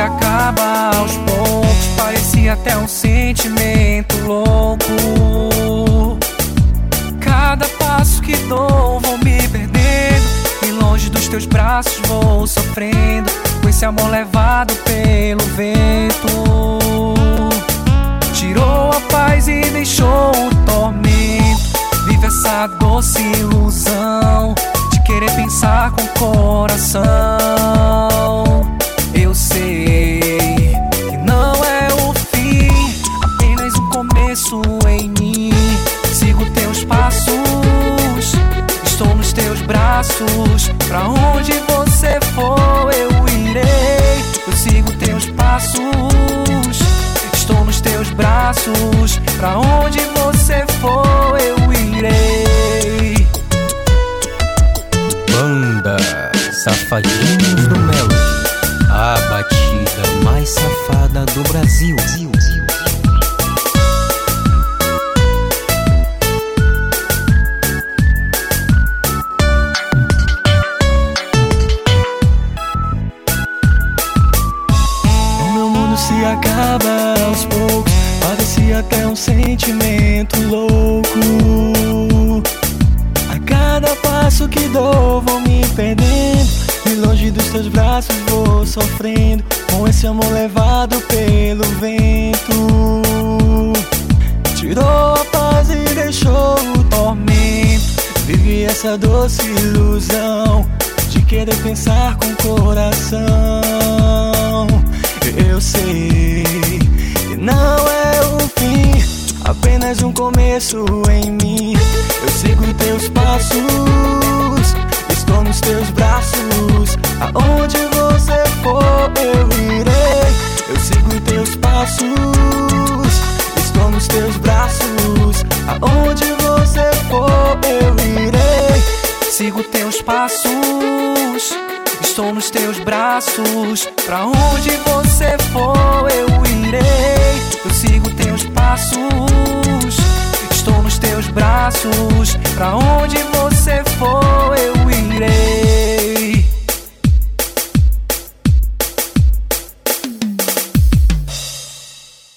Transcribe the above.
acaba aos poucos. Parecia até um sentimento louco. Cada passo que dou vou me perdendo, e longe dos teus braços vou sofrendo, com esse amor levado pelo vento. Tirou a paz e deixou o tormento. Vive essa doce ilusão de querer pensar com o coração. Eu sei que não é o fim, apenas um começo em mim. Sigo teus passos, estou nos teus braços. Pra onde você for eu irei. Eu sigo teus passos, estou nos teus braços. Pra onde você for eu irei. Banda Safadinhos do Melody, a batida mais safada do Brasil. O meu mundo se acaba aos poucos, parecia até um sentimento louco. A cada passo que dou vou me perdendo, e longe dos teus braços vou sofrendo, com esse amor levado pelo vento. Tirou a paz e deixou o tormento. Vive essa doce ilusão de querer pensar com o coração. Eu sei que não é o fim, apenas um começo em mim. Eu sigo teus passos, estou nos teus braços. Aonde você for eu irei. Eu sigo teus passos, estou nos teus braços. Aonde você for eu irei. Sigo teus passos, estou nos teus braços. Pra onde você for eu irei. Eu sigo teus passos, estou nos teus braços. Pra onde você for eu irei.